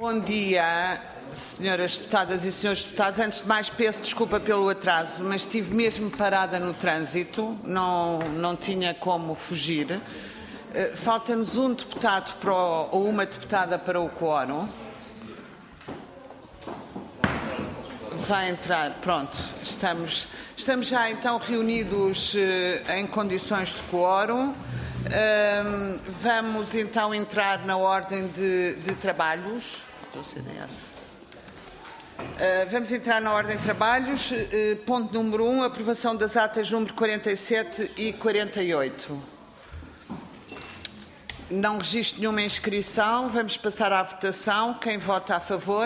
Bom dia, senhoras deputadas e senhores deputados. Antes de mais, peço desculpa pelo atraso, mas estive mesmo parada no trânsito, não tinha como fugir. Falta-nos um deputado ou uma deputada para o quórum. Vai entrar, pronto. Estamos já então reunidos em condições de quórum. Vamos então entrar na ordem de trabalhos. Vamos entrar na ordem de trabalhos. Ponto número 1, aprovação das atas número 47 e 48. Não registro nenhuma inscrição. Vamos passar à votação. Quem vota a favor?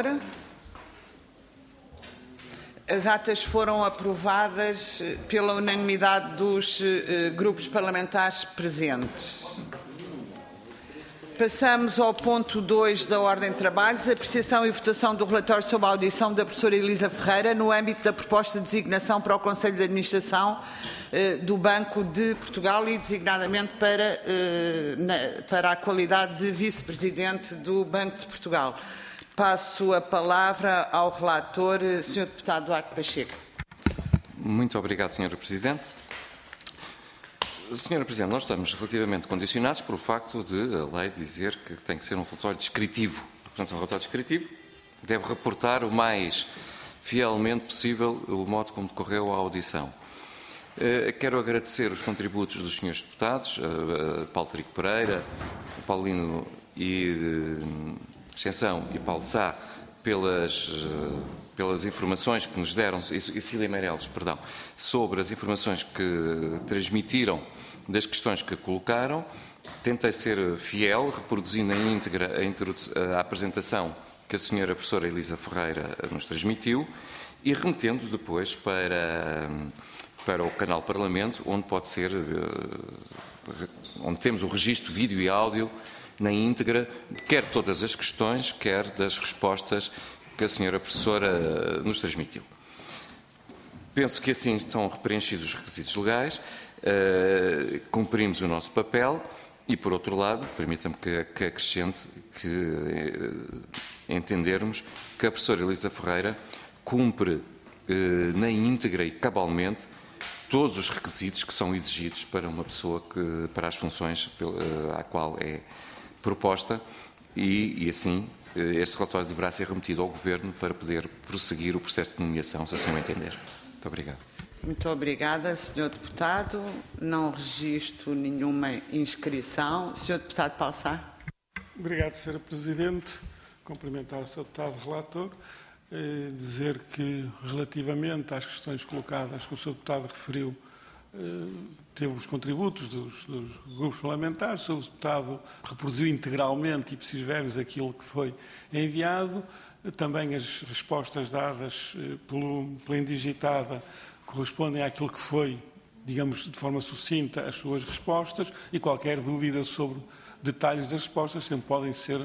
As atas foram aprovadas pela unanimidade dos grupos parlamentares presentes. Passamos ao ponto 2 da ordem de trabalhos, apreciação e votação do relatório sobre a audição da professora Elisa Ferreira no âmbito da proposta de designação para o Conselho de Administração do Banco de Portugal e designadamente para a qualidade de vice-presidente do Banco de Portugal. Passo a palavra ao relator, Sr. Deputado Duarte Pacheco. Muito obrigado, Sra. Presidente. Sra. Presidente, nós estamos relativamente condicionados por o facto de a lei dizer que tem que ser um relatório descritivo. Portanto, um relatório descritivo deve reportar o mais fielmente possível o modo como decorreu a audição. Quero agradecer os contributos dos senhores deputados, Paulo Trigo Pereira, Paulino Extensão e Paulo Sá, pelas informações que nos deram, e Cília Meireles, perdão, sobre as informações que transmitiram das questões que colocaram. Tentei ser fiel, reproduzindo em íntegra a apresentação que a senhora professora Elisa Ferreira nos transmitiu e remetendo depois para o canal Parlamento, onde onde temos o registro vídeo e áudio na íntegra, quer todas as questões, quer das respostas que a senhora professora nos transmitiu. Penso que assim estão preenchidos os requisitos legais, cumprimos o nosso papel e, por outro lado, permita-me que acrescente que entendermos que a professora Elisa Ferreira cumpre na íntegra e cabalmente todos os requisitos que são exigidos para uma pessoa para as funções à qual é proposta e assim este relatório deverá ser remetido ao Governo para poder prosseguir o processo de nomeação, se assim o entender. Muito obrigado. Muito obrigada, Sr. Deputado. Não registro nenhuma inscrição. Sr. Deputado Paulo Sá. Obrigado, Sra. Presidente. Cumprimentar o Sr. Deputado Relator. Dizer que, relativamente às questões colocadas que o Sr. Deputado referiu, teve os contributos dos grupos parlamentares, o Sr. Deputado reproduziu integralmente e precisamos aquilo que foi enviado, também as respostas dadas pela indigitada correspondem àquilo que foi, digamos, de forma sucinta as suas respostas e qualquer dúvida sobre detalhes das respostas sempre podem ser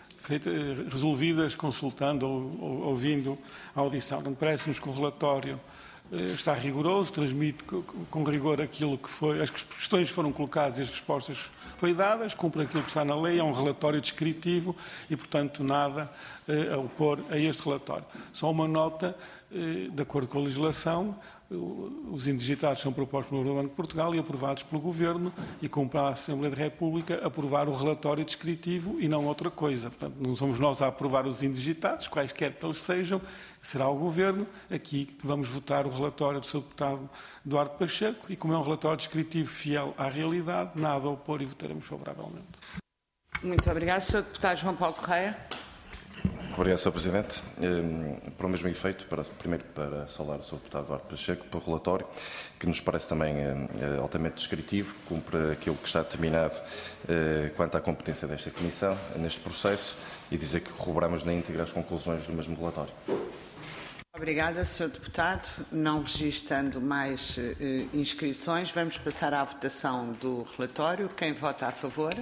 resolvidas consultando ou ouvindo a audição. Portanto, parece-nos que o relatório está rigoroso, transmite com rigor aquilo que foi, as questões foram colocadas e as respostas foram dadas, cumpre aquilo que está na lei, é um relatório descritivo e, portanto, nada a opor a este relatório. Só uma nota, de acordo com a legislação, os indigitados são propostos pelo Banco de Portugal e aprovados pelo Governo e cumpre a Assembleia da República aprovar o relatório descritivo e não outra coisa. Portanto, não somos nós a aprovar os indigitados, quaisquer que eles sejam, será o Governo. Aqui vamos votar o relatório do Sr. Deputado Duarte Pacheco e, como é um relatório descritivo fiel à realidade, nada a opor e votaremos favoravelmente. Muito obrigado. Sr. Deputado João Paulo Correia. Obrigado, Sr. Presidente. Por o mesmo efeito, primeiro para saudar o Sr. Deputado Duarte Pacheco pelo relatório, que nos parece também altamente descritivo, cumpre aquilo que está determinado quanto à competência desta Comissão neste processo e dizer que corroboramos na íntegra as conclusões do mesmo relatório. Obrigada, Sr. Deputado. Não registrando mais inscrições, vamos passar à votação do relatório. Quem vota a favor?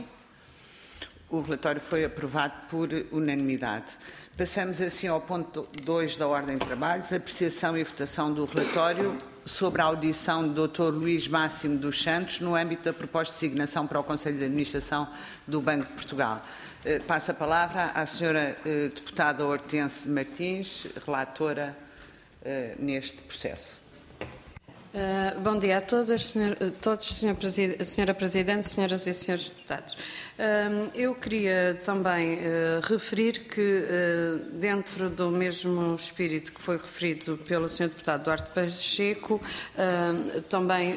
O relatório foi aprovado por unanimidade. Passamos assim ao ponto 2 da ordem de trabalhos, apreciação e votação do relatório sobre a audição do Dr. Luís Máximo dos Santos no âmbito da proposta de designação para o Conselho de Administração do Banco de Portugal. Passo a palavra à senhora deputada Hortense Martins, relatora neste processo. Bom dia a todos, Senhora Presidente, senhoras e senhores deputados. Eu queria também referir que, dentro do mesmo espírito que foi referido pelo Sr. Deputado Duarte Pacheco, também,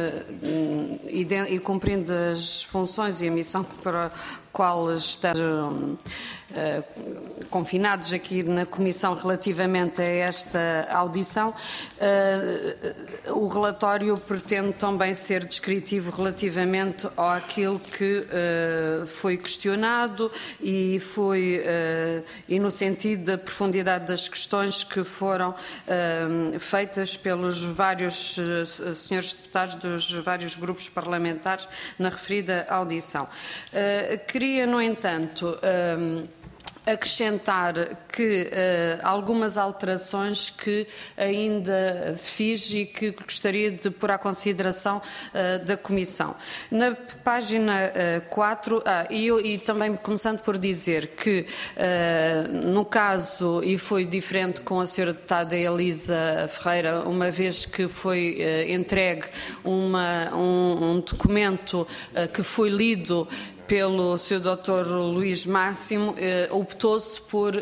e cumprindo as funções e a missão para a qual estamos confinados aqui na Comissão relativamente a esta audição, o relatório pretende também ser descritivo relativamente àquilo que foi questionado e no sentido da profundidade das questões que foram feitas pelos vários senhores deputados dos vários grupos parlamentares na referida audição. Queria, no entanto, acrescentar que algumas alterações que ainda fiz e que gostaria de pôr à consideração da Comissão. Na página 4, e também começando por dizer que, no caso, e foi diferente com a Sra. Deputada Elisa Ferreira, uma vez que foi entregue um documento que foi lido pelo Sr. Dr. Luís Máximo, optou-se por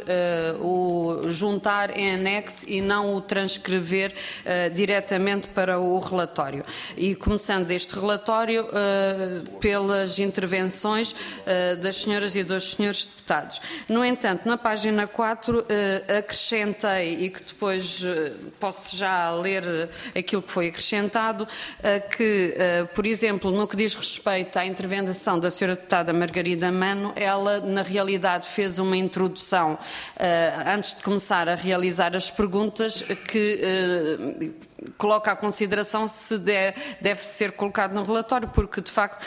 o juntar em anexo e não o transcrever diretamente para o relatório. E começando este relatório pelas intervenções das senhoras e dos senhores deputados. No entanto, na página 4 acrescentei, e que depois posso já ler aquilo que foi acrescentado, que, por exemplo, no que diz respeito à intervenção da Sra. Deputada Margarida Mano, ela na realidade fez uma introdução antes de começar a realizar as perguntas que coloca à consideração se deve ser colocado no relatório, porque de facto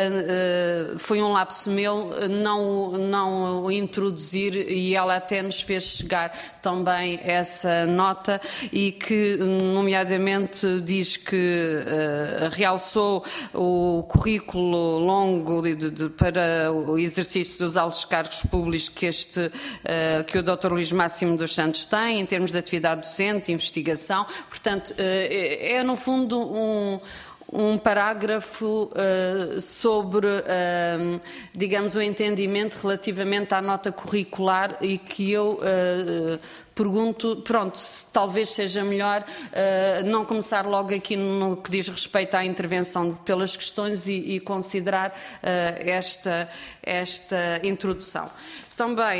foi um lapso meu não o introduzir, e ela até nos fez chegar também essa nota, e que nomeadamente diz que realçou o currículo longo para o exercício dos altos cargos públicos que o Dr. Luís Máximo dos Santos tem, em termos de atividade docente, investigação. Portanto, é no fundo um parágrafo sobre, digamos, o entendimento relativamente à nota curricular, e que eu pergunto, pronto, talvez seja melhor não começar logo aqui no que diz respeito à intervenção pelas questões e considerar esta introdução. Também,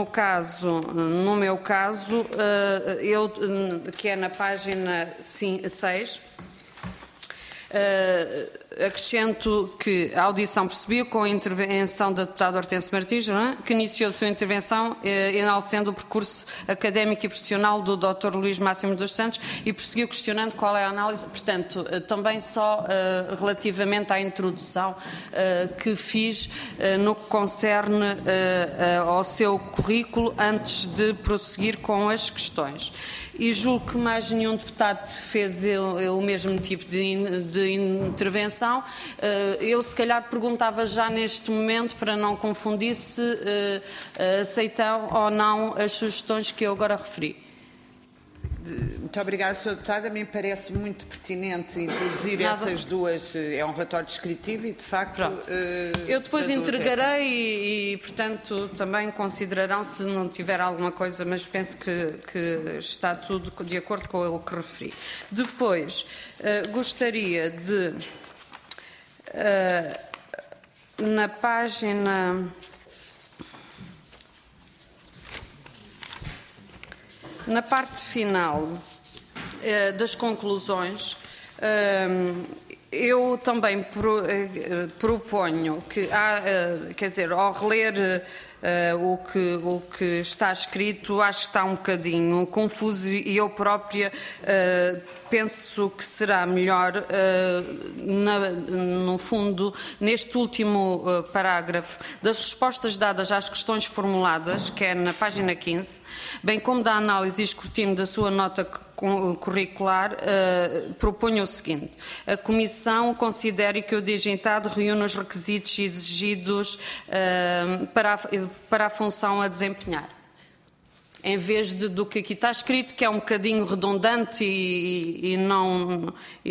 no meu caso, que é na página 6, acrescento que a audição prosseguiu com a intervenção da deputada Hortense Martins, que iniciou a sua intervenção enaltecendo o percurso académico e profissional do Dr. Luís Máximo dos Santos, e prosseguiu questionando qual é a análise. Portanto, também só relativamente à introdução que fiz no que concerne ao seu currículo, antes de prosseguir com as questões. E julgo que mais nenhum deputado fez o mesmo tipo de intervenção. Eu, se calhar, perguntava já neste momento, para não confundir, se aceitam ou não as sugestões que eu agora referi. Muito obrigada, Sra. Deputada. A mim parece muito pertinente introduzir essas duas. É um relatório descritivo e, de facto... Eu depois entregarei e, portanto, também considerarão se não tiver alguma coisa, mas penso que está tudo de acordo com o que referi. Depois, gostaria de, na página... Na parte final das conclusões, eu também proponho que, quer dizer, ao reler o que está escrito, acho que está um bocadinho confuso, e eu própria penso que será melhor, no fundo, neste último parágrafo, das respostas dadas às questões formuladas, que é na página 15, bem como da análise e escrutínio da sua nota curricular propõe o seguinte: a Comissão considera que o digitado reúne os requisitos exigidos para a função a desempenhar. Em vez do que aqui está escrito, que é um bocadinho redundante e não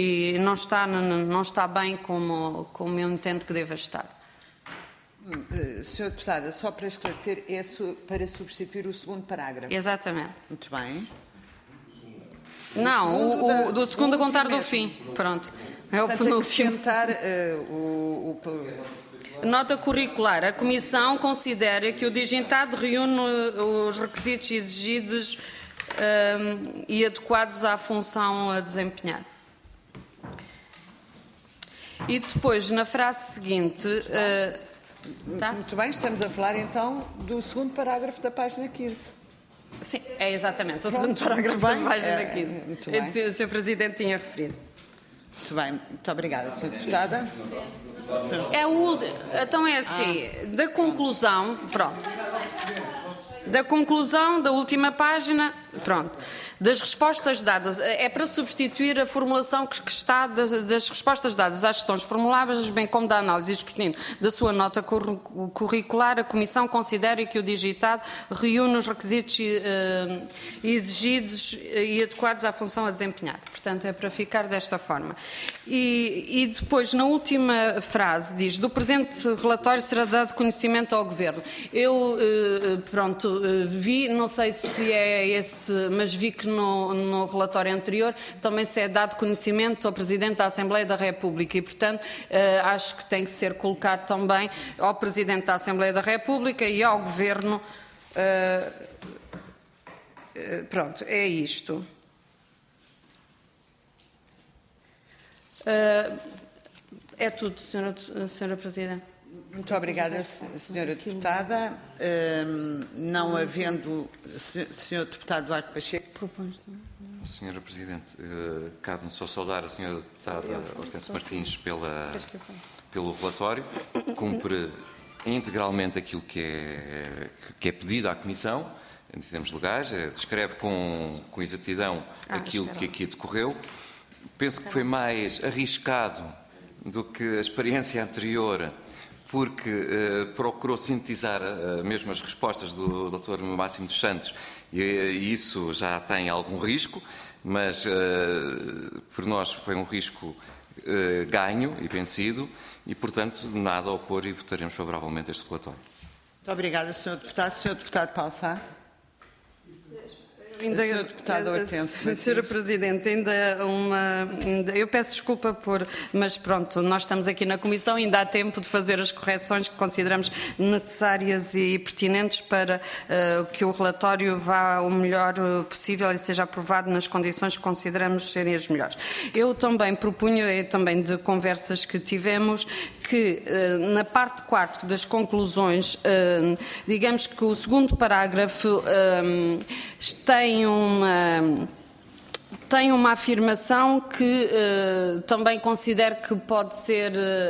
está bem como eu entendo que deva estar. Senhora Deputada, só para esclarecer, é para substituir o segundo parágrafo. Exatamente. Muito bem. Não, do segundo a contar do fim. Pronto. É o penúltimo. Acrescentar Nota curricular. A Comissão considera que o digitado reúne os requisitos exigidos e adequados à função a desempenhar. E depois, na frase seguinte... Tá? Muito bem, estamos a falar então do segundo parágrafo da página 15. Sim, é exatamente o segundo parágrafo da página 15. Muito bem. O Sr. Presidente tinha referido. Muito bem, muito obrigada, Sra. Deputada. Então é assim, da conclusão, pronto. Da conclusão da última página, pronto. Das respostas dadas, é para substituir a formulação que está das respostas dadas às questões formuláveis, bem como da análise e escrutínio da sua nota curricular. A Comissão considera que o digitado reúne os requisitos exigidos e adequados à função a desempenhar. Portanto, é para ficar desta forma. E depois, na última frase, diz: do presente relatório será dado conhecimento ao Governo. Eu, vi, não sei se é esse, mas vi que no relatório anterior também se é dado conhecimento ao Presidente da Assembleia da República e, portanto, acho que tem que ser colocado também ao Presidente da Assembleia da República e ao Governo. Pronto, é isto. É tudo, Senhora Presidente. Muito obrigada, Senhora Deputada. Não havendo Senhor Deputado Duarte Pacheco. Senhora Presidente, cabe-me só saudar a Senhora Deputada Hortência Martins pelo relatório. Cumpre integralmente aquilo que é pedido à Comissão, em termos legais, descreve com exatidão aquilo que aqui decorreu. Penso que foi mais arriscado do que a experiência anterior, porque procurou sintetizar mesmo as respostas do Dr. Máximo dos Santos, e isso já tem algum risco, mas por nós foi um risco ganho e vencido, e, portanto, nada a opor e votaremos favoravelmente este relatório. Muito obrigada, Sr. Deputado. Sr. Deputado Paulo Sá. Senhora Presidente, eu peço desculpa mas pronto, nós estamos aqui na Comissão, ainda há tempo de fazer as correções que consideramos necessárias e pertinentes para que o relatório vá o melhor possível e seja aprovado nas condições que consideramos serem as melhores. Eu também propunho, também de conversas que tivemos, que na parte 4 das conclusões, digamos que o segundo parágrafo tem uma afirmação que também considero que pode ser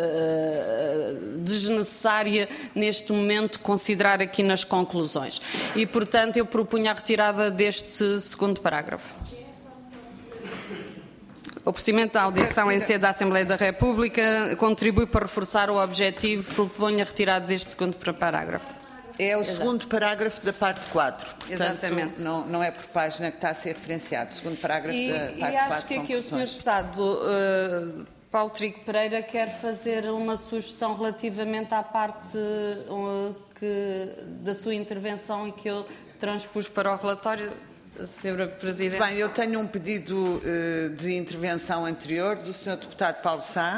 desnecessária neste momento considerar aqui nas conclusões. E, portanto, eu propunha a retirada deste segundo parágrafo. O procedimento da audição em sede da Assembleia da República contribui para reforçar o objetivo, proponho a retirada deste segundo parágrafo. É o segundo parágrafo da parte 4. Portanto, exatamente. Não é por página que está a ser referenciado. O segundo parágrafo da parte 4. E acho que aqui o Sr. Deputado Paulo Trigo Pereira quer fazer uma sugestão relativamente à parte da sua intervenção e que eu transpus para o relatório. Sra. Presidente. Muito bem, eu tenho um pedido de intervenção anterior do Sr. Deputado Paulo Sá.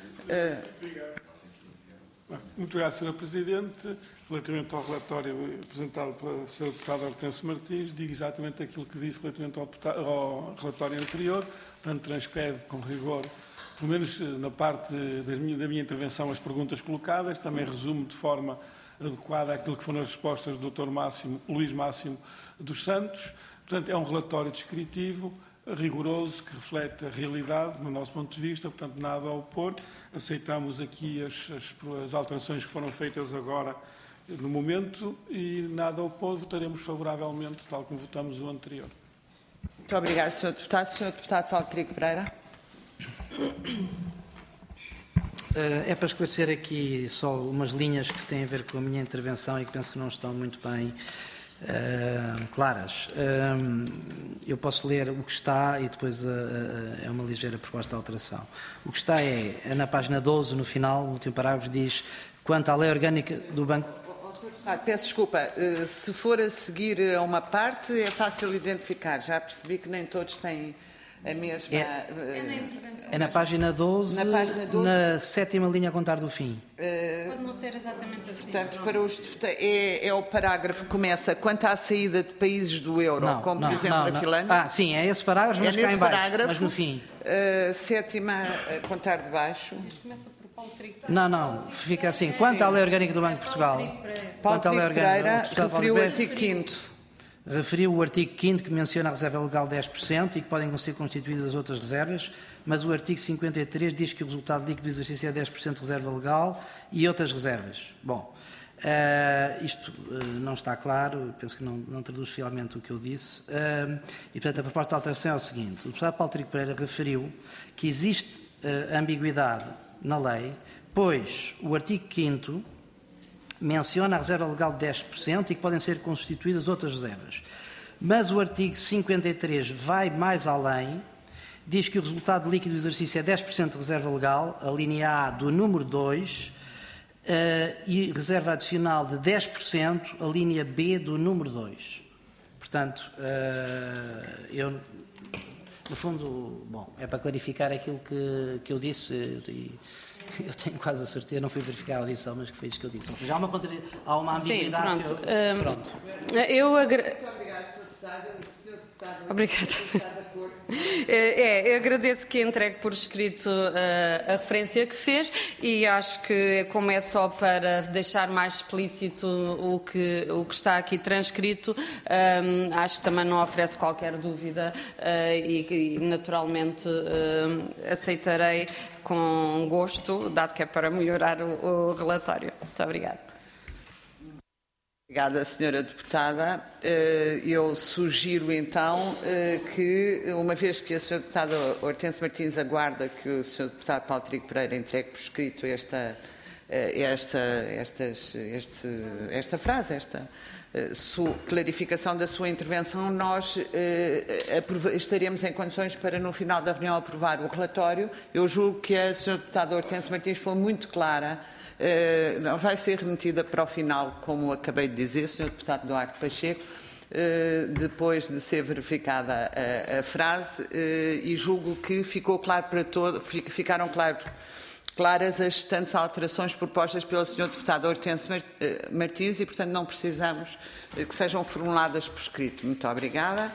Muito obrigado, Sra. Presidente. Relativamente ao relatório apresentado pela Sra. Deputada Hortência Martins, digo exatamente aquilo que disse relativamente ao relatório anterior, portanto transcreve com rigor, pelo menos na parte da minha intervenção, as perguntas colocadas, também resumo de forma adequada aquilo que foram as respostas do Dr. Luís Máximo dos Santos. Portanto, é um relatório descritivo, rigoroso, que reflete a realidade, no nosso ponto de vista, portanto, nada a opor. Aceitamos aqui as alterações que foram feitas agora no momento e nada a opor, votaremos favoravelmente, tal como votamos o anterior. Muito obrigada, Sr. Deputado. Sr. Deputado Paulo Trigo Pereira. É para esclarecer aqui só umas linhas que têm a ver com a minha intervenção e que penso que não estão muito bem claras. Eu posso ler o que está e depois é uma ligeira proposta de alteração. O que está é na página 12, no final, no último parágrafo, diz: quanto à lei orgânica do Banco... Peço desculpa, se for a seguir a uma parte é fácil identificar, já percebi que nem todos têm a mesma... É na página 12, na página 12, na 7ª linha a contar do fim. Pode não ser exatamente assim. Portanto, para os é o parágrafo que começa quanto à saída de países do euro, como por exemplo a Finlândia. Sim, é esse parágrafo, mas cá em baixo, mas no fim. 7ª a contar de baixo. Começa por Paulo Trigo. Não, fica assim. Quanto à lei orgânica do Banco de Portugal... Paulo Trigo Pereira referiu o artigo 5º. Referiu o artigo 5º que menciona a reserva legal de 10% e que podem ser constituídas outras reservas, mas o artigo 53 diz que o resultado líquido do exercício é 10% de reserva legal e outras reservas. Bom, isto não está claro, penso que não traduz fielmente o que eu disse, e portanto a proposta de alteração é o seguinte: o deputado Paulo Trigo Pereira referiu que existe ambiguidade na lei, pois o artigo 5º menciona a reserva legal de 10% e que podem ser constituídas outras reservas. Mas o artigo 53 vai mais além, diz que o resultado líquido do exercício é 10% de reserva legal, a linha A do número 2, e reserva adicional de 10%, a linha B do número 2. Portanto, eu, no fundo, bom, é para clarificar aquilo que eu disse, eu tenho quase a certeza, não fui verificar a audição, mas que foi isso que eu disse. Ou seja, há uma ambiguidade. Sim, pronto. Pronto. Eu Muito obrigada, Sr. Deputado. Sr. Deputado, obrigada. Eu agradeço que entregue por escrito a referência que fez e acho que, como é só para deixar mais explícito o que está aqui transcrito, acho que também não oferece qualquer dúvida e naturalmente aceitarei com gosto, dado que é para melhorar o relatório. Muito obrigada. Obrigada, Sra. Deputada. Eu sugiro então que, uma vez que a Sra. Deputada Hortência Martins aguarda que o Sr. Deputado Paulo Trigo Pereira entregue por escrito esta frase, clarificação da sua intervenção, nós estaremos em condições para, no final da reunião, aprovar o relatório. Eu julgo que a Sra. Deputada Hortência Martins foi muito clara. Vai ser remetida para o final, como acabei de dizer, Sr. Deputado Duarte Pacheco, depois de ser verificada a frase, e julgo que ficou claro para todos, ficaram claras as restantes alterações propostas pela Sra. Deputada Hortência Martins e, portanto, não precisamos que sejam formuladas por escrito. Muito obrigada.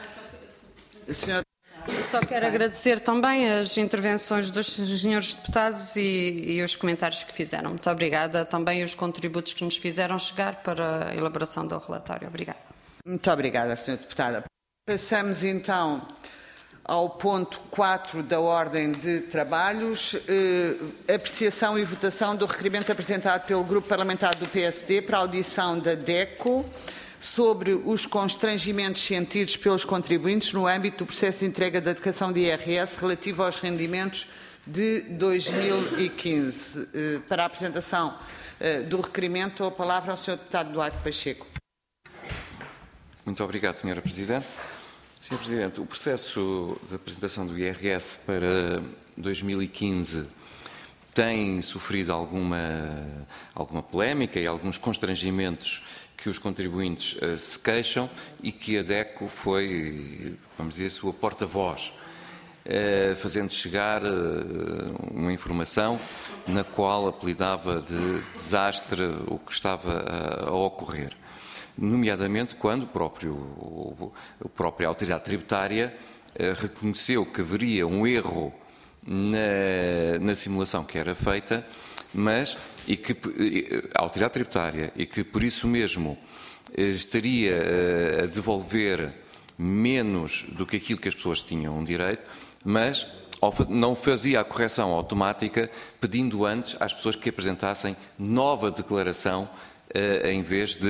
Só quero agradecer também as intervenções dos senhores deputados e os comentários que fizeram. Muito obrigada. Também os contributos que nos fizeram chegar para a elaboração do relatório. Obrigada. Muito obrigada, Sra. Deputada. Passamos então ao ponto 4 da ordem de trabalhos, apreciação e votação do requerimento apresentado pelo Grupo Parlamentar do PSD para a audição da DECO sobre os constrangimentos sentidos pelos contribuintes no âmbito do processo de entrega da declaração de IRS relativo aos rendimentos de 2015. Para a apresentação do requerimento, a palavra ao Sr. Deputado Duarte Pacheco. Muito obrigado, Sra. Presidente. Sr. Presidente, o processo de apresentação do IRS para 2015 tem sofrido alguma polémica e alguns constrangimentos que os contribuintes se queixam e que a DECO foi, vamos dizer, sua porta-voz, fazendo chegar uma informação na qual apelidava de desastre o que estava a ocorrer. Nomeadamente quando a própria autoridade tributária reconheceu que haveria um erro na simulação que era feita, mas a autoridade tributária, e que por isso mesmo estaria a devolver menos do que aquilo que as pessoas tinham direito, mas não fazia a correção automática, pedindo antes às pessoas que apresentassem nova declaração, em vez de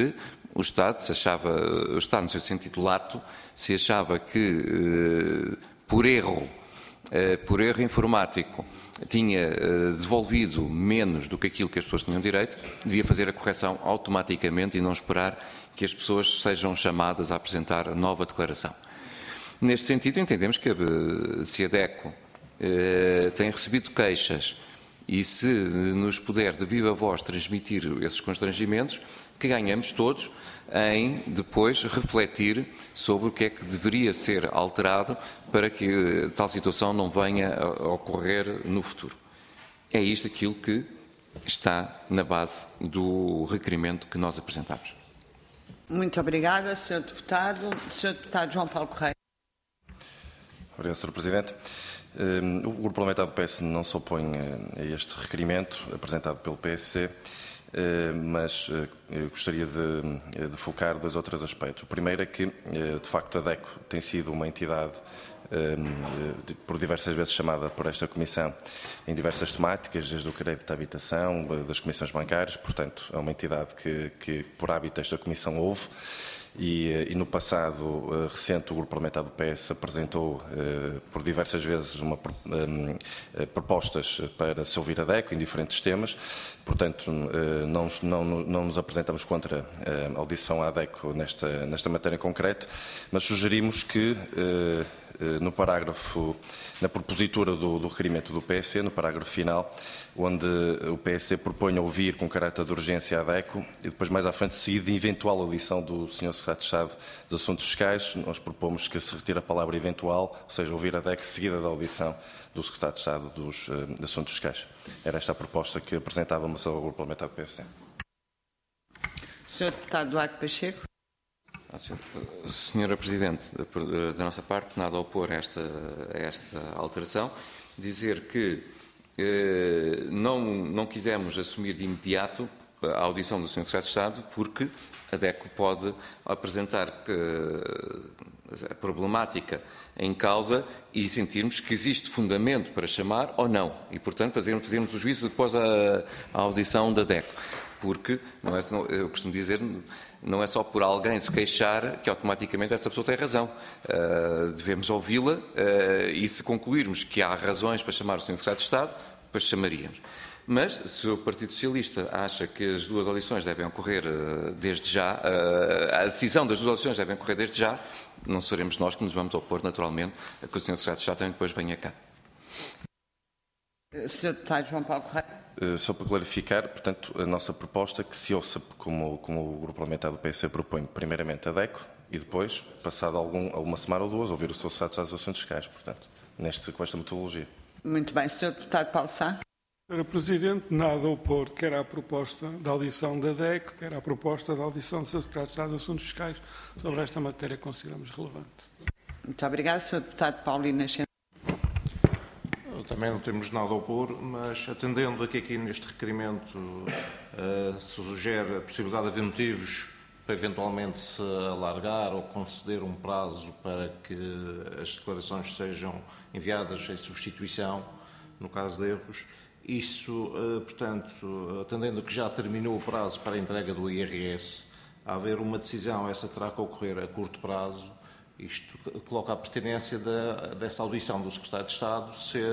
o Estado, o Estado no seu sentido lato, se achava que por erro informático tinha devolvido menos do que aquilo que as pessoas tinham direito, devia fazer a correção automaticamente e não esperar que as pessoas sejam chamadas a apresentar a nova declaração. Neste sentido, entendemos que se a DECO tem recebido queixas e se nos puder de viva voz transmitir esses constrangimentos, que ganhamos todos em depois refletir sobre o que é que deveria ser alterado para que tal situação não venha a ocorrer no futuro. É isto aquilo que está na base do requerimento que nós apresentamos. Muito obrigada, Sr. Deputado. Sr. Deputado João Paulo Correia. Obrigado, Sr. Presidente. O Grupo Parlamentar do PS não se opõe a este requerimento apresentado pelo PSC, mas gostaria de focar dois ou três aspectos. O primeiro é que, de facto, a DECO tem sido uma entidade por diversas vezes chamada por esta Comissão em diversas temáticas, desde o crédito à habitação, das comissões bancárias, portanto, é uma entidade que por hábito esta Comissão ouve. E no passado recente o Grupo Parlamentar do PS apresentou por diversas vezes propostas para se ouvir a DECO em diferentes temas, portanto não nos apresentamos contra a audição à DECO nesta matéria em concreto, mas sugerimos que no parágrafo, na propositura do requerimento do PSC, no parágrafo final, onde o PSC propõe ouvir com caráter de urgência a DECO e depois mais à frente seguir de eventual audição do Sr. Secretário de Estado dos Assuntos Fiscais, nós propomos que se retire a palavra eventual, ou seja, ouvir a DECO seguida da audição do Secretário de Estado dos Assuntos Fiscais. Era esta a proposta que apresentávamos ao Grupo Parlamentar do PSC. Sr. Deputado Duarte Pacheco. Senhora Presidente, da nossa parte, nada a opor a esta alteração. Dizer que não quisemos assumir de imediato a audição do Sr. Secretário de Estado, porque a DECO pode apresentar a problemática em causa e sentirmos que existe fundamento para chamar ou não. E, portanto, fazermos o juízo depois a audição da DECO. Porque, eu costumo dizer, não é só por alguém se queixar que automaticamente essa pessoa tem razão. Devemos ouvi-la e se concluirmos que há razões para chamar o Sr. Secretário de Estado, depois chamaríamos. Mas, se o Partido Socialista acha que as duas audições devem ocorrer desde já, a decisão das duas audições devem ocorrer desde já, não seremos nós que nos vamos opor, naturalmente, a que o Sr. Secretário de Estado também depois venha cá. Sr. Deputado João Paulo Correia. Só para clarificar, portanto, a nossa proposta é que se ouça, como o Grupo Parlamentar do PSC propõe, primeiramente a DECO e depois, passado alguma semana ou duas, ouvir o Sr. Secretário dos Assuntos Fiscais, portanto, com esta metodologia. Muito bem. Sr. Deputado Paulo Sá. Sra. Presidente, nada a opor, quer à proposta da audição da DECO, quer à proposta da audição do Sr. Secretário de Estado dos Assuntos Fiscais sobre esta matéria que consideramos relevante. Muito obrigado. Sr. Deputado Paulino Nascimento. Também não temos nada a opor, mas atendendo aqui neste requerimento se sugere a possibilidade de haver motivos para eventualmente se alargar ou conceder um prazo para que as declarações sejam enviadas em substituição, no caso de erros. Isso, portanto, atendendo que já terminou o prazo para a entrega do IRS, a haver uma decisão, essa terá que ocorrer a curto prazo. Isto coloca a pertinência dessa audição do Secretário de Estado ser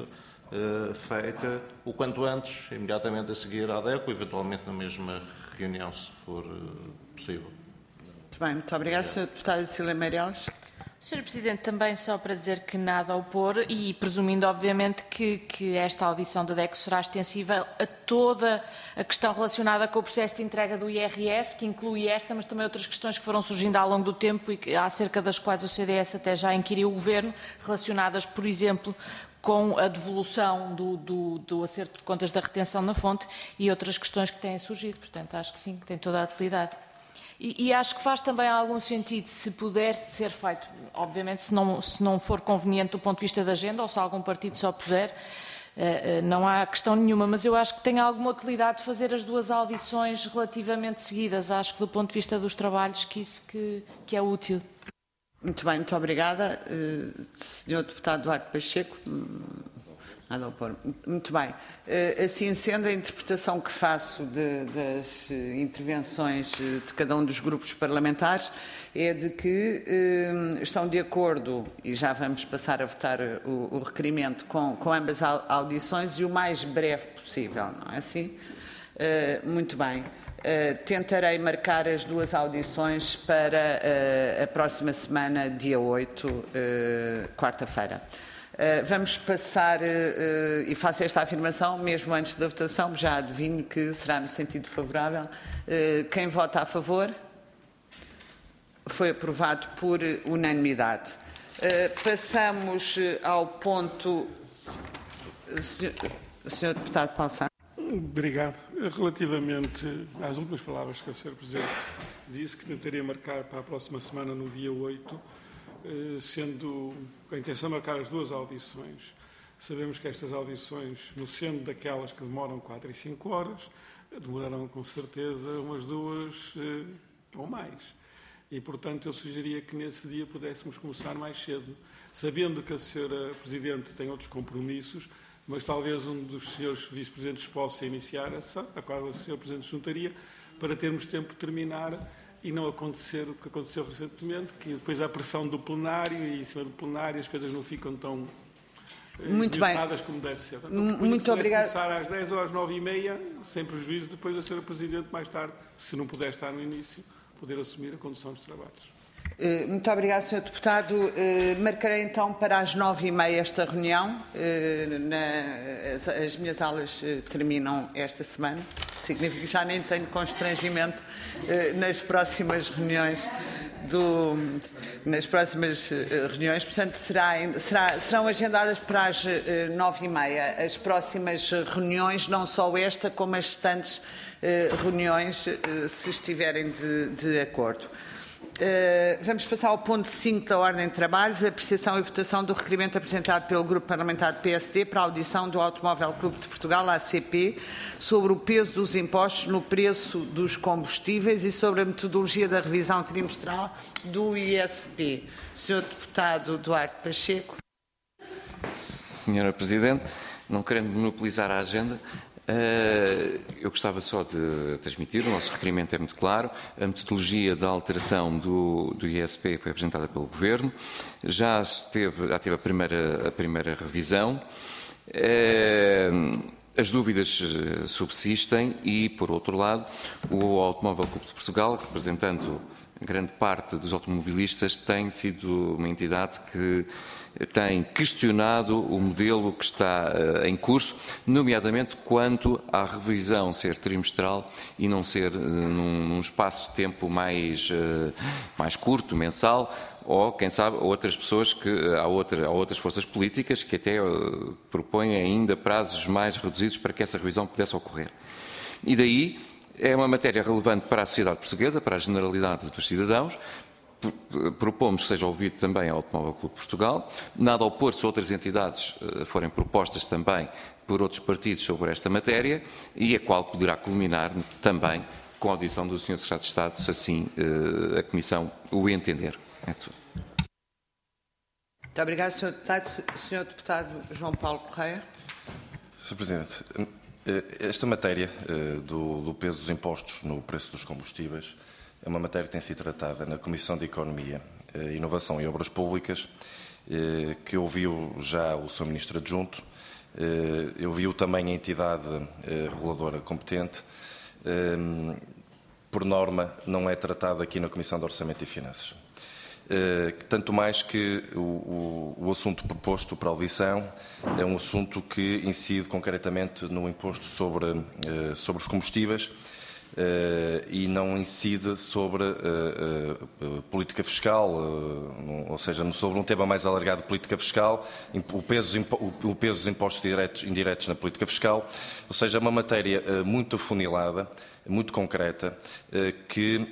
feita o quanto antes, imediatamente a seguir à DECO, eventualmente na mesma reunião, se for possível. Muito bem, muito obrigado. Sr. Deputada Cília Meireles. Sr. Presidente, também só para dizer que nada a opor e presumindo, obviamente, que esta audição da DECO será extensível a toda a questão relacionada com o processo de entrega do IRS, que inclui esta, mas também outras questões que foram surgindo ao longo do tempo e acerca das quais o CDS até já inquiriu o Governo, relacionadas, por exemplo, com a devolução do acerto de contas da retenção na fonte e outras questões que têm surgido. Portanto, acho que sim, que tem toda a utilidade. E acho que faz também algum sentido, se puder ser feito, obviamente, se não for conveniente do ponto de vista da agenda, ou se algum partido se opuser, não há questão nenhuma, mas eu acho que tem alguma utilidade de fazer as duas audições relativamente seguidas. Acho que do ponto de vista dos trabalhos que isso que é útil. Muito bem, muito obrigada. Sr. Deputado Duarte Pacheco, Nada a opor. Muito bem. Assim sendo, a interpretação que faço das intervenções de cada um dos grupos parlamentares é de que estão de acordo, e já vamos passar a votar o requerimento com ambas as audições e o mais breve possível, não é assim? Muito bem. Tentarei marcar as duas audições para a próxima semana, dia 8, quarta-feira. Vamos passar, e faço esta afirmação mesmo antes da votação, já adivinho que será no sentido favorável. Quem vota a favor? Foi aprovado por unanimidade. Passamos ao ponto... Senhor Deputado Paulo Santos. Obrigado. Relativamente às últimas palavras que o Sr. Presidente disse, que tentaria marcar para a próxima semana, no dia 8, sendo a intenção de marcar as duas audições. Sabemos que estas audições, no sendo daquelas que demoram 4 e 5 horas, demorarão com certeza umas 2 ou mais. E, portanto, eu sugeria que nesse dia pudéssemos começar mais cedo, sabendo que a Sra. Presidente tem outros compromissos, mas talvez um dos senhores vice-presidentes possa iniciar essa, a qual a Sra. Presidente juntaria, para termos tempo de terminar e não acontecer o que aconteceu recentemente, que depois há pressão do plenário e em cima do plenário as coisas não ficam tão esmiuçadas como deve ser. Portanto, muito obrigado. Começar às 10 ou às 9h30, sem prejuízo, depois a Sra. Presidente, mais tarde, se não puder estar no início, poder assumir a condução dos trabalhos. Muito obrigado, Sr. Deputado. Marcarei então para as 9h30 esta reunião. As minhas aulas terminam esta semana. Significa que já nem tenho constrangimento nas próximas reuniões. Portanto, serão agendadas para as 9h30 as próximas reuniões, não só esta, como as restantes reuniões, se estiverem de acordo. Vamos passar ao ponto 5 da Ordem de Trabalhos, a apreciação e votação do requerimento apresentado pelo Grupo Parlamentar do PSD para a audição do Automóvel Clube de Portugal, ACP, sobre o peso dos impostos no preço dos combustíveis e sobre a metodologia da revisão trimestral do ISP. Sr. Deputado Duarte Pacheco. Senhora Presidente, não querendo monopolizar a agenda, eu gostava só de transmitir, o nosso requerimento é muito claro, a metodologia da alteração do ISP foi apresentada pelo Governo, já teve a primeira revisão, as dúvidas subsistem e, por outro lado, o Automóvel Clube de Portugal, representando grande parte dos automobilistas, tem sido uma entidade que tem questionado o modelo que está em curso, nomeadamente quanto à revisão ser trimestral e não ser num espaço de tempo mais curto, mensal, ou, quem sabe, outras pessoas há outras forças políticas que até propõem ainda prazos mais reduzidos para que essa revisão pudesse ocorrer. E daí é uma matéria relevante para a sociedade portuguesa, para a generalidade dos cidadãos. Propomos que seja ouvido também ao Automóvel Clube de Portugal. Nada a opor se outras entidades forem propostas também por outros partidos sobre esta matéria e a qual poderá culminar também com a audição do Sr. Secretário de Estado, se assim a Comissão o entender. É tudo. Muito obrigado, Sr. Deputado. Sr. Deputado João Paulo Correia. Sr. Presidente, esta matéria do peso dos impostos no preço dos combustíveis é uma matéria que tem sido tratada na Comissão de Economia, Inovação e Obras Públicas, que ouviu já o Sr. Ministro Adjunto, ouviu também a entidade reguladora competente. Por norma, não é tratado aqui na Comissão de Orçamento e Finanças. Tanto mais que o assunto proposto para a audição é um assunto que incide concretamente no imposto sobre os combustíveis, e não incide sobre política fiscal, ou seja, sobre um tema mais alargado de política fiscal, o peso dos impostos diretos e indiretos na política fiscal, ou seja, é uma matéria muito afunilada, muito concreta, que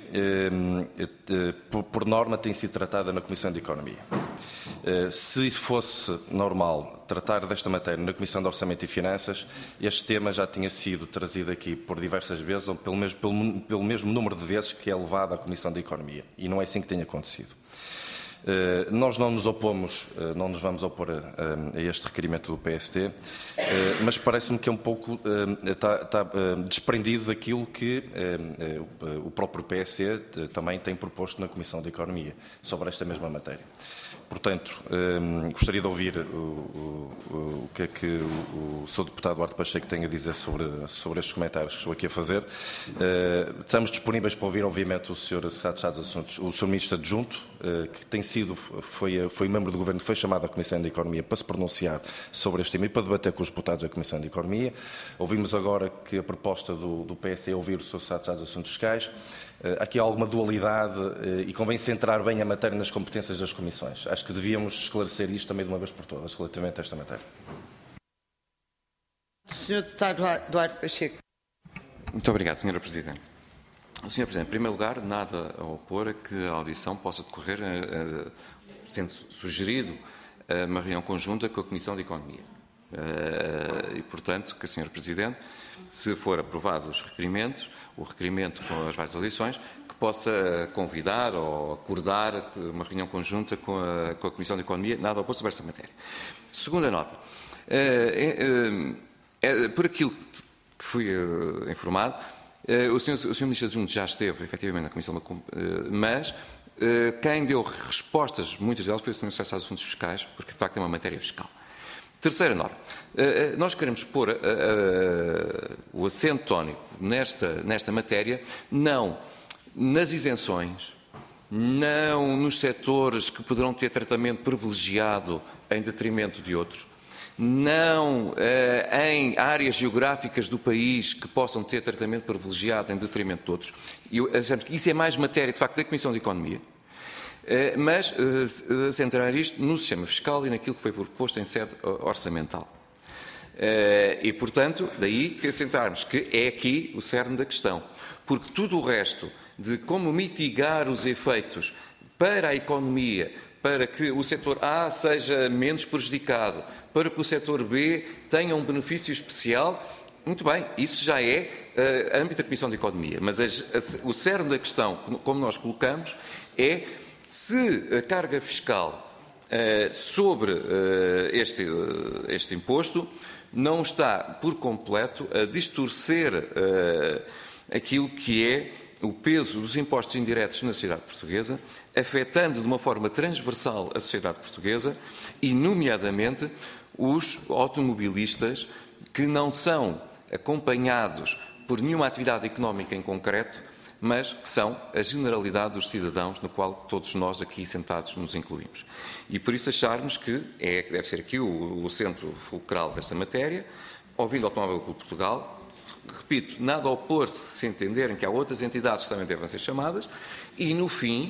por norma tem sido tratada na Comissão de Economia. Se fosse normal tratar desta matéria na Comissão de Orçamento e Finanças, este tema já tinha sido trazido aqui por diversas vezes, ou pelo mesmo número de vezes que é levado à Comissão de Economia, e não é assim que tem acontecido. Nós não nos opomos, não nos vamos opor a este requerimento do PST, mas parece-me que é um pouco está desprendido daquilo que o próprio PST também tem proposto na Comissão de Economia sobre esta mesma matéria. Portanto, gostaria de ouvir o que é que o Sr. Deputado Duarte Pacheco tem a dizer sobre estes comentários que estou aqui a fazer. Estamos disponíveis para ouvir, obviamente, o Sr. Secretário de Estado dos Assuntos, o Sr. Ministro Adjunto, que foi membro do Governo, foi chamado à Comissão de Economia para se pronunciar sobre este tema e para debater com os deputados da Comissão de Economia. Ouvimos agora que a proposta do PS é ouvir o Sr. Secretário de Estado dos Assuntos Fiscais. Aqui há alguma dualidade e convém centrar bem a matéria nas competências das comissões. Acho que devíamos esclarecer isto também de uma vez por todas, relativamente a esta matéria. Sr. Deputado Duarte Pacheco. Muito obrigado, Sra. Presidente. Sr. Presidente, em primeiro lugar, nada a opor a que a audição possa decorrer, sendo sugerido uma reunião conjunta com a Comissão de Economia. E, portanto, que a Sra. Presidente, se for aprovado o requerimento com as várias audições, que possa convidar ou acordar uma reunião conjunta com a Comissão de Economia, nada oposto sobre esta matéria. Segunda nota. Por aquilo que fui informado, o Sr. Ministro Adjunto já esteve, efetivamente, na Comissão, mas quem deu respostas, muitas delas, foi o Sr. Secretário dos Assuntos Fiscais, porque, de facto, é uma matéria fiscal. Terceira nota. Nós queremos pôr o acento tónico nesta matéria, não nas isenções, não nos setores que poderão ter tratamento privilegiado em detrimento de outros, não em áreas geográficas do país que possam ter tratamento privilegiado em detrimento de outros. Isso é mais matéria, de facto, da Comissão de Economia. Mas centrar isto no sistema fiscal e naquilo que foi proposto em sede orçamental. E, portanto, daí que centrarmos que é aqui o cerne da questão. Porque tudo o resto de como mitigar os efeitos para a economia, para que o setor A seja menos prejudicado, para que o setor B tenha um benefício especial, muito bem, isso já é âmbito da Comissão de Economia. Mas o cerne da questão, como nós colocamos, é se a carga fiscal sobre este imposto não está por completo a distorcer aquilo que é o peso dos impostos indiretos na sociedade portuguesa, afetando de uma forma transversal a sociedade portuguesa e, nomeadamente, os automobilistas que não são acompanhados por nenhuma atividade económica em concreto, mas que são a generalidade dos cidadãos, no qual todos nós aqui sentados nos incluímos. E por isso acharmos que deve ser aqui o centro fulcral desta matéria, ouvindo o Automóvel Clube de Portugal, repito, nada a opor-se se entenderem que há outras entidades que também devem ser chamadas, e no fim,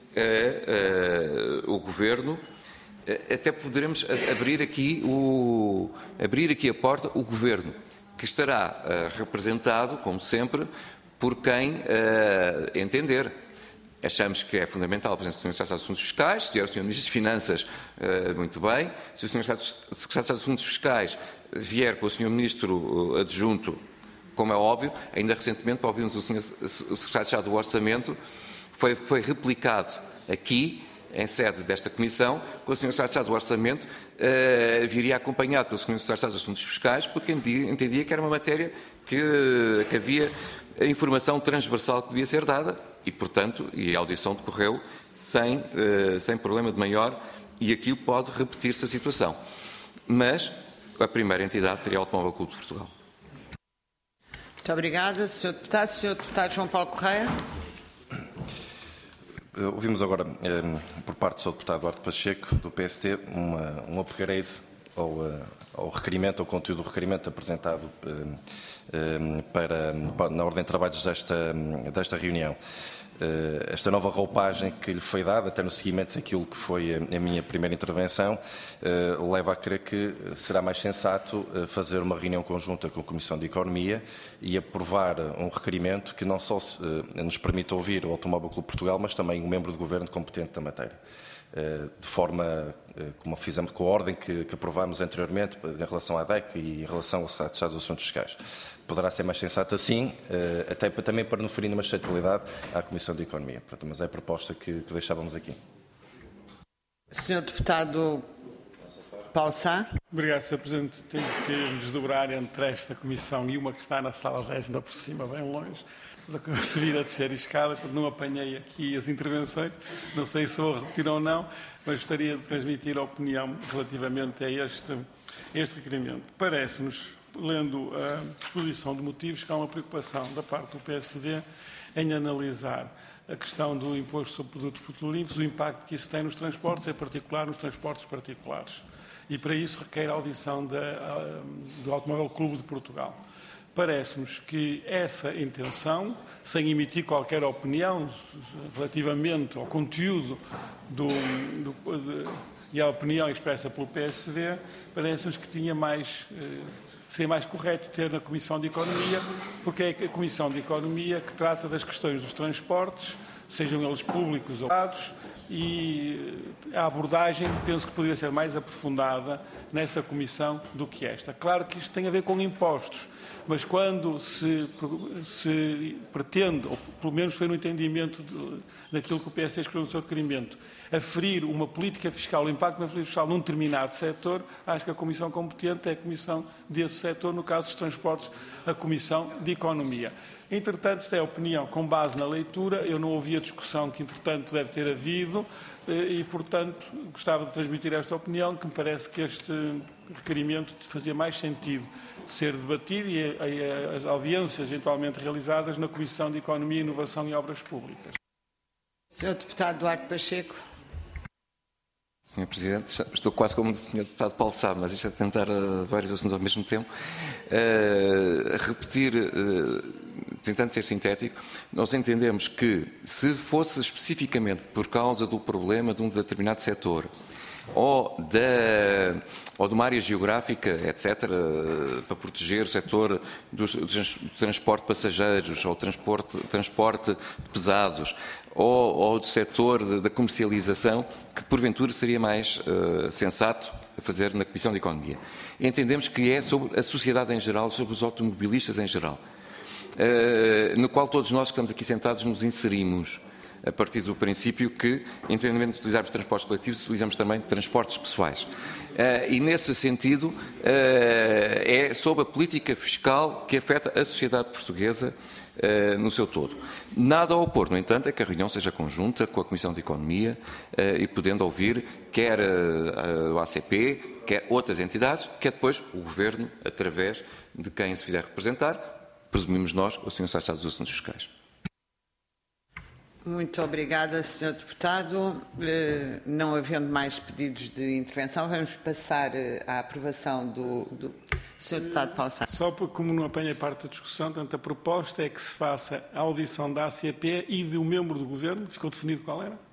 o Governo, até poderemos abrir aqui a porta, o Governo, que estará representado, como sempre, por quem entender. Achamos que é fundamental a presença do Sr. Secretário dos Assuntos Fiscais, se vier o Sr. Ministro das Finanças, muito bem. Se o Sr. Secretário dos Assuntos Fiscais vier com o Sr. Ministro Adjunto, como é óbvio, ainda recentemente ouvimos o Secretário de Estado do Orçamento, foi replicado aqui, em sede desta Comissão, com o Sr. Secretário de Estado do Orçamento, viria acompanhado pelo Sr. Secretário de Estado dos Assuntos Fiscais, porque entendia que era uma matéria que havia a informação transversal que devia ser dada e, portanto, a audição decorreu sem problema de maior e aquilo pode repetir-se a situação. Mas a primeira entidade seria o Automóvel Clube de Portugal. Muito obrigada, Sr. Deputado. Sr. Deputado João Paulo Correia. Ouvimos agora, por parte do Sr. Deputado Duarte Pacheco, do PST, um upgrade ao requerimento, ao conteúdo do requerimento apresentado na ordem de trabalhos desta reunião. Esta nova roupagem que lhe foi dada, até no seguimento daquilo que foi a minha primeira intervenção, leva a crer que será mais sensato fazer uma reunião conjunta com a Comissão de Economia e aprovar um requerimento que não só nos permita ouvir o Automóvel Clube de Portugal, mas também um membro do Governo competente da matéria. De forma, como fizemos com a ordem que aprovámos anteriormente em relação à DEC e em relação ao Secretário de Estado dos Assuntos Fiscais. Poderá ser mais sensato assim, até também para não ferir uma suscetibilidade à Comissão de Economia. Mas é a proposta que deixávamos aqui. Sr. Deputado Paulo Sá. Obrigado, Sr. Presidente. Tenho que me desdobrar entre esta comissão e uma que está na sala 10, ainda por cima, bem longe. A subir a descer escadas, não apanhei aqui as intervenções, não sei se vou repetir ou não, mas gostaria de transmitir a opinião relativamente a este requerimento. Parece-nos, lendo a exposição de motivos, que há uma preocupação da parte do PSD em analisar a questão do imposto sobre produtos petrolíferos, o impacto que isso tem nos transportes, em particular nos transportes particulares. E para isso requer a audição do Automóvel Clube de Portugal. Parece-nos que essa intenção, sem emitir qualquer opinião relativamente ao conteúdo e à opinião expressa pelo PSD, parece-nos que seria mais correto ter na Comissão de Economia, porque é a Comissão de Economia que trata das questões dos transportes, sejam eles públicos ou privados, e a abordagem penso que poderia ser mais aprofundada nessa comissão do que esta. Claro que isto tem a ver com impostos, mas quando se pretende, ou pelo menos foi no entendimento daquilo que o PS escreveu no seu requerimento, aferir uma política fiscal, o impacto na política fiscal num determinado setor, acho que a comissão competente é a comissão desse setor, no caso dos transportes, a Comissão de Economia. Entretanto, esta é a opinião com base na leitura, eu não ouvi a discussão que, entretanto, deve ter havido e, portanto, gostava de transmitir esta opinião, que me parece que este requerimento fazia mais sentido ser debatido e as audiências eventualmente realizadas na Comissão de Economia, Inovação e Obras Públicas. Sr. Deputado Duarte Pacheco. Sr. Presidente, estou quase como o Sr. Deputado Paulo Sá, mas isto é tentar vários assuntos ao mesmo tempo. Repetir, tentando ser sintético, nós entendemos que se fosse especificamente por causa do problema de um determinado setor ou de uma área geográfica, etc., para proteger o setor do transporte de passageiros ou transporte de pesados, ou do setor da comercialização, que porventura seria mais sensato a fazer na Comissão de Economia. Entendemos que é sobre a sociedade em geral, sobre os automobilistas em geral, no qual todos nós que estamos aqui sentados nos inserimos, a partir do princípio que, independentemente de utilizarmos transportes coletivos, utilizamos também transportes pessoais. E, nesse sentido, é sobre a política fiscal que afeta a sociedade portuguesa no seu todo. Nada a opor, no entanto, é que a reunião seja conjunta com a Comissão de Economia e podendo ouvir quer o ACP, quer outras entidades, quer depois o Governo, através de quem se fizer representar, presumimos nós, o Sr. Secretário dos Assuntos Fiscais. Muito obrigada, Sr. Deputado. Não havendo mais pedidos de intervenção, vamos passar à aprovação do Sr. Deputado Paulo Sá. Só porque, como não apanhei parte da discussão, portanto, a proposta é que se faça a audição da ACP e de um membro do Governo. Ficou definido qual era?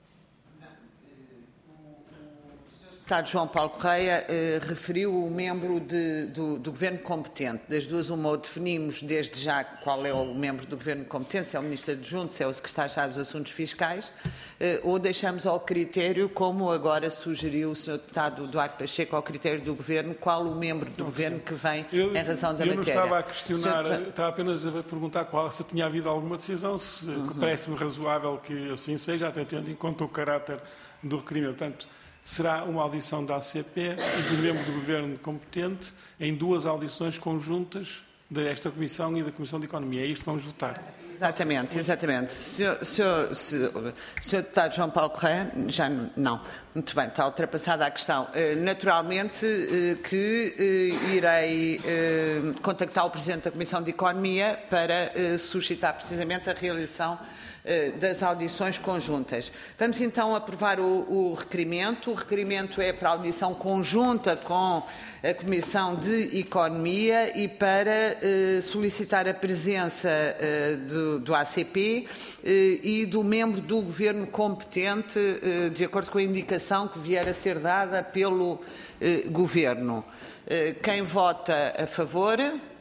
O Deputado João Paulo Correia referiu o membro do Governo competente. Das duas, uma, ou definimos desde já qual é o membro do Governo competente, se é o Ministro Adjunto, se é o Secretário-Estado dos Assuntos Fiscais, ou deixamos ao critério, como agora sugeriu o Sr. Deputado Duarte Pacheco, ao critério do Governo, qual o membro do Governo que vem em razão da matéria. Eu não estava a questionar, estava apenas a perguntar se tinha havido alguma decisão, parece-me razoável que assim seja, até tendo em conta o caráter do requerimento. Portanto, será uma audição da ACP e do membro do Governo competente em duas audições conjuntas desta Comissão e da Comissão de Economia. É isto que vamos votar. Exatamente, exatamente. Sr. Deputado João Paulo Correia, já não. Muito bem, está ultrapassada a questão. Naturalmente que irei contactar o Presidente da Comissão de Economia para suscitar precisamente a realização das audições conjuntas. Vamos então aprovar o requerimento. O requerimento é para audição conjunta com a Comissão de Economia e para solicitar a presença do ACP e do membro do Governo competente, de acordo com a indicação que vier a ser dada pelo Governo. Quem vota a favor?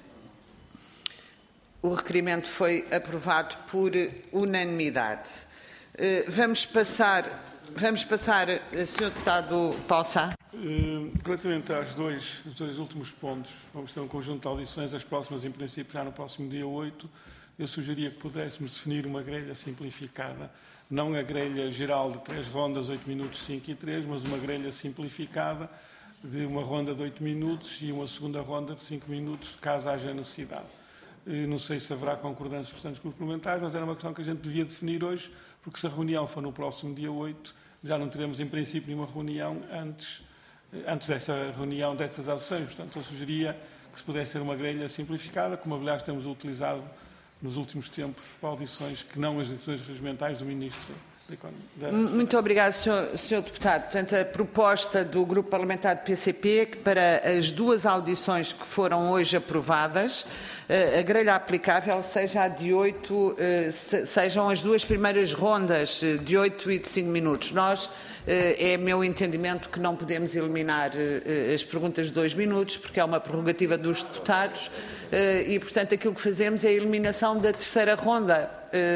O requerimento foi aprovado por unanimidade. Vamos passar, Sr. Deputado Paulo Sá. Relativamente aos dois últimos pontos, vamos ter um conjunto de audições, as próximas, em princípio, já no próximo dia 8, eu sugeria que pudéssemos definir uma grelha simplificada, não a grelha geral de 3 rondas, 8 minutos, 5 e 3, mas uma grelha simplificada de uma ronda de 8 minutos e uma segunda ronda de 5 minutos, caso haja necessidade. Não sei se haverá concordância dos restantes grupos parlamentares, mas era uma questão que a gente devia definir hoje, porque se a reunião for no próximo dia 8, já não teremos, em princípio, nenhuma reunião antes dessa reunião, dessas audições. Portanto, eu sugeria que se pudesse ter uma grelha simplificada, como aliás temos utilizado nos últimos tempos para audições que não as audições regimentais do Ministro da Economia. Muito obrigado, Sr. Deputado. Portanto, a proposta do Grupo Parlamentar do PCP é que para as 2 audições que foram hoje aprovadas, a grelha aplicável seja a de 8, sejam as 2 primeiras rondas de 8 e de 5 minutos. Nós, é meu entendimento que não podemos eliminar as perguntas de 2 minutos, porque é uma prerrogativa dos deputados e, portanto, aquilo que fazemos é a eliminação da terceira ronda.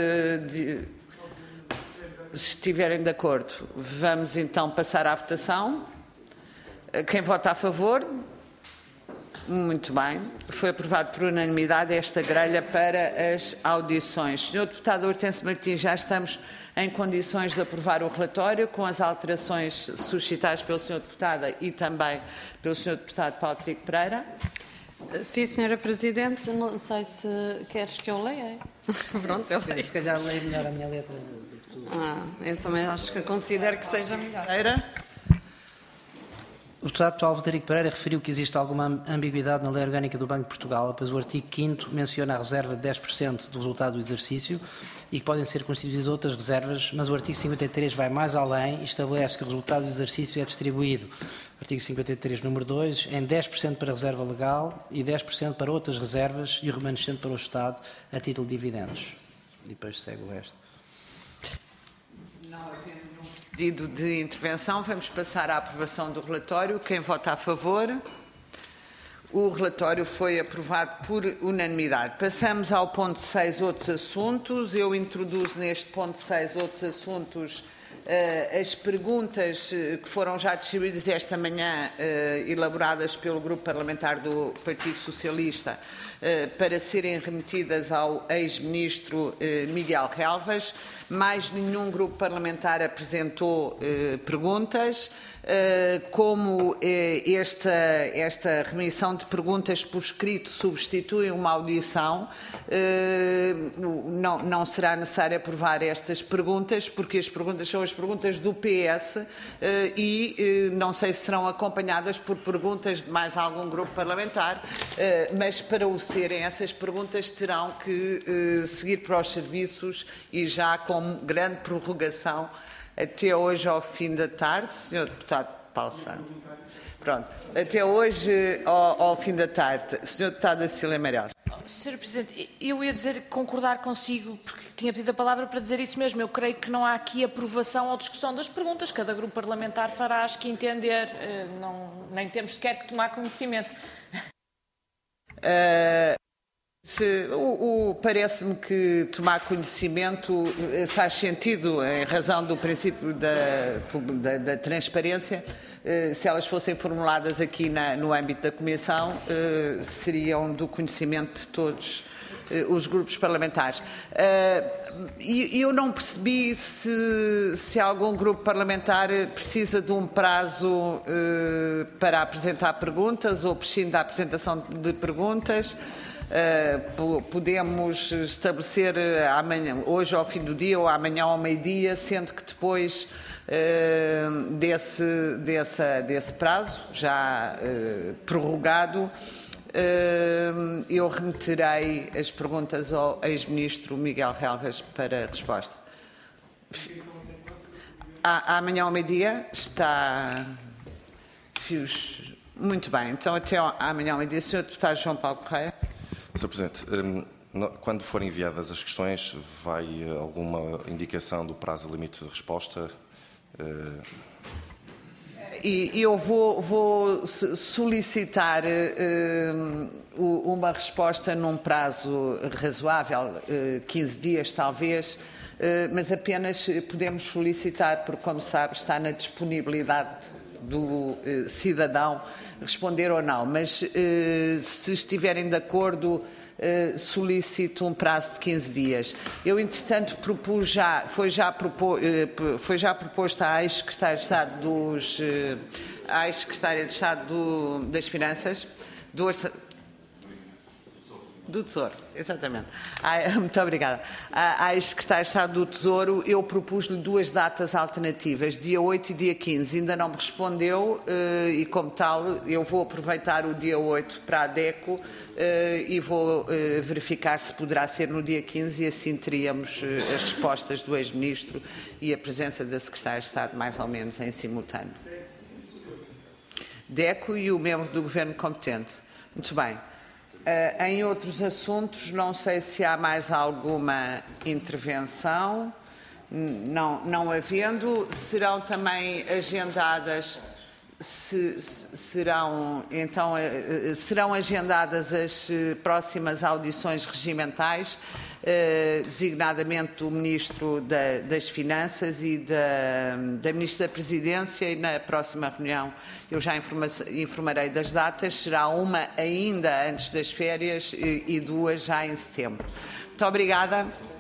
Se estiverem de acordo, vamos então passar à votação. Quem vota a favor? Muito bem. Foi aprovado por unanimidade esta grelha para as audições. Sr. Deputado Hortêncio Martins, já estamos em condições de aprovar o relatório, com as alterações suscitadas pelo Sr. Deputado e também pelo Sr. Deputado Paulo Trigo Pereira. Sim, Sra. Presidente, não sei se queres que eu leia. Pronto, eu leio. Se calhar leio melhor a minha letra. Eu também acho que considero que seja melhor. O deputado Paulo Trigo Pereira referiu que existe alguma ambiguidade na lei orgânica do Banco de Portugal, pois o artigo 5º menciona a reserva de 10% do resultado do exercício e que podem ser constituídas outras reservas, mas o artigo 53 vai mais além e estabelece que o resultado do exercício é distribuído, artigo 53, número 2, em 10% para a reserva legal e 10% para outras reservas e o remanescente para o Estado a título de dividendos. E depois segue o resto. Não havendo nenhum pedido de intervenção, vamos passar à aprovação do relatório. Quem vota a favor? O relatório foi aprovado por unanimidade. Passamos ao ponto 6, outros assuntos. Eu introduzo neste ponto 6, outros assuntos, as perguntas que foram já distribuídas esta manhã, elaboradas pelo Grupo Parlamentar do Partido Socialista, para serem remetidas ao ex-ministro Miguel Relvas. Mais nenhum grupo parlamentar apresentou perguntas. Como esta remissão de perguntas por escrito substitui uma audição, não será necessário aprovar estas perguntas, porque as perguntas são as perguntas do PS e não sei se serão acompanhadas por perguntas de mais algum grupo parlamentar, mas para o serem, essas perguntas terão que seguir para os serviços e já com grande prorrogação até hoje ao fim da tarde, Sr. Deputado Paulo Santos. Pronto, até hoje ao fim da tarde. Sr. Deputado Acília Meirelles. Sr. Presidente, eu ia concordar consigo, porque tinha pedido a palavra para dizer isso mesmo. Eu creio que não há aqui aprovação ou discussão das perguntas. Cada grupo parlamentar fará, acho que, entender. Nem temos sequer que tomar conhecimento. Parece-me que tomar conhecimento faz sentido em razão do princípio da transparência. Se elas fossem formuladas aqui no âmbito da Comissão, seriam do conhecimento de todos os grupos parlamentares. Eu não percebi se algum grupo parlamentar precisa de um prazo para apresentar perguntas ou prescinde da apresentação de perguntas. Podemos estabelecer amanhã, hoje ao fim do dia ou amanhã ao meio-dia, sendo que depois desse prazo já prorrogado, eu remeterei as perguntas ao ex-ministro Miguel Relvas para resposta. Amanhã ao meio-dia está... Muito bem, então até amanhã ao meio-dia. Sr. Deputado João Paulo Correia. Sr. Presidente, quando forem enviadas as questões, vai alguma indicação do prazo limite de resposta? E eu vou solicitar uma resposta num prazo razoável, 15 dias talvez, mas apenas podemos solicitar, porque, como sabe, está na disponibilidade do cidadão responder ou não. Mas se estiverem de acordo, solicito um prazo de 15 dias. Eu, entretanto, foi já proposto à ex-secretária de Estado à ex-secretária de Estado das Finanças, do Tesouro, exatamente. Muito obrigada. À ex-secretária de Estado do Tesouro, eu propus-lhe 2 datas alternativas, dia 8 e dia 15. Ainda não me respondeu e, como tal, eu vou aproveitar o dia 8 para a DECO e vou verificar se poderá ser no dia 15 e assim teríamos as respostas do ex-ministro e a presença da secretária de Estado mais ou menos em simultâneo. DECO e o membro do Governo competente. Muito bem. Em outros assuntos, não sei se há mais alguma intervenção. Não havendo, serão também agendadas, serão agendadas as próximas audições regimentais, designadamente do Ministro das Finanças e da Ministra da Presidência, e na próxima reunião eu já informarei das datas. Será uma ainda antes das férias e 2 já em setembro. Muito obrigada.